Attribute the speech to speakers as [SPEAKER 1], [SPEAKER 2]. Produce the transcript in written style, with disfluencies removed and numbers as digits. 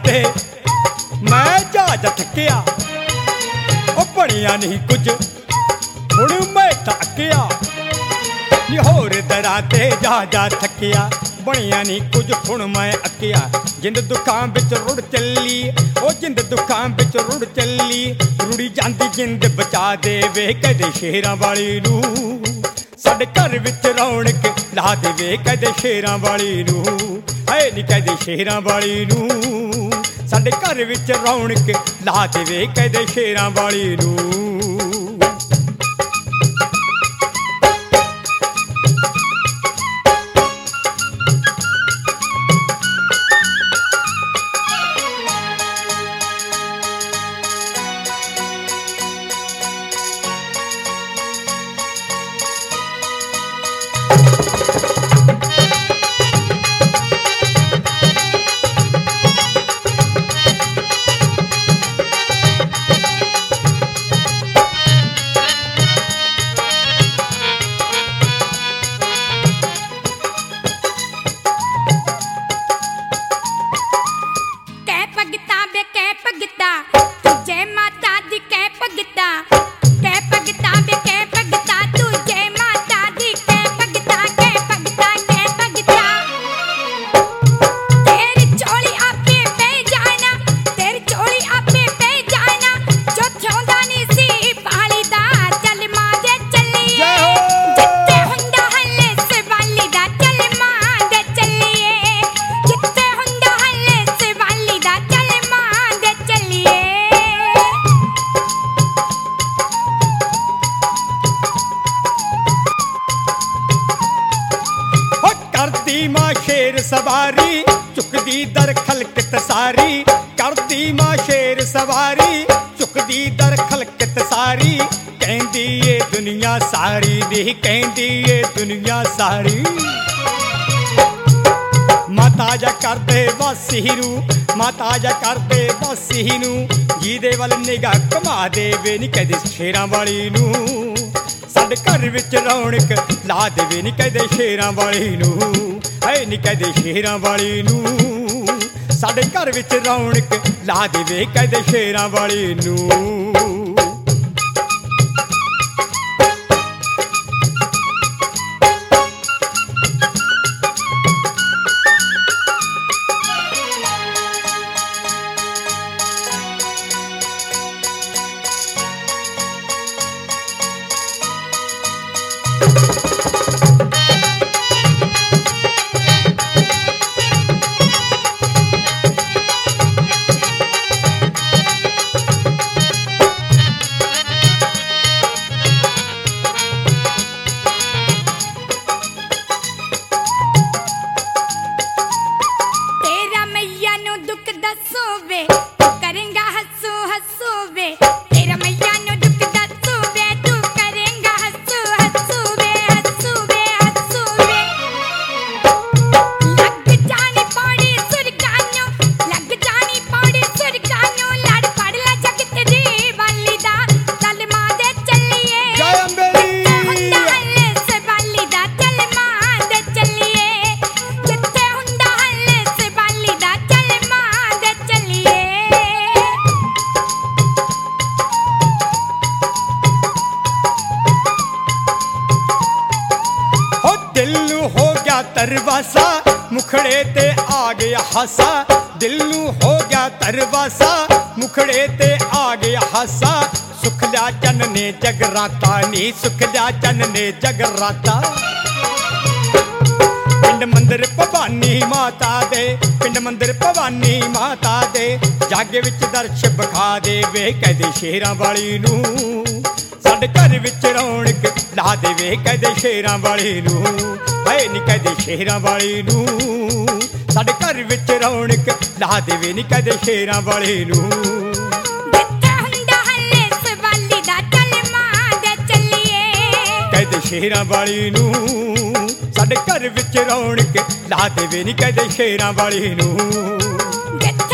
[SPEAKER 1] ते मैं जहाज थकिया ओ बनिया नहीं कुछ हुण मैं थकिया नी होर दरां ते जहाजा थकिया बनिया नहीं कुछ हुण मैं अकिया जिंद दुखां विच रुड़ चली ओ जिंद दुखां विच रुड़ चली रुड़ी जांदी जिंद बचा देवे कदे शेरां वाली नूं साडे घर विच रौनक ला देवे कदे शेरां वाली नूं है नी कदे शेरां वाली नूं साडे घर विच रौनक ला देवे कदे शेरां वाली नूं शेर सवारी चुकदी दर खलकत सारी करदी मां शेर सवारी चुकदी दर खलकत सारी कहंदी ये दुनिया सारी दी कहंदी ये दुनिया सारी माता जा करदे वासीरू माता जा करदे वासीनू जीदे वल निगाह घुमा देवे नी कदे शेरां वाली नूं साडे घर विच रौनक ला देवे नी कदे शेरां वाली नूं है नी कदे शेरां वाली नूं साडे घर विच रौनक ला देवे कदे शेरां वाली नूं तरवासा मुखड़े ते आ गया हासा दिल नू हो गया तरवासा मुखड़े ते आ गया हासा सुख लिया चन ने जगराता नी सुख लिया चन ने जगराता पिंड मंदिर भवानी माता दे पिंड मंदिर भवानी माता दे जागे विच दर्श बखा देवे कदे शेरां वाली नूं साडे घर विच रौनक ला देवे कदे शेरां वाली नूं है नी कदे शेरां वाली नूं साडे घर विच रौनक ला देवे नी कदे शेरां वाली नूं कदे शेरां वाली नूं साडे घर विच रौनक ला देवे नी कदे शेरां वाली नूं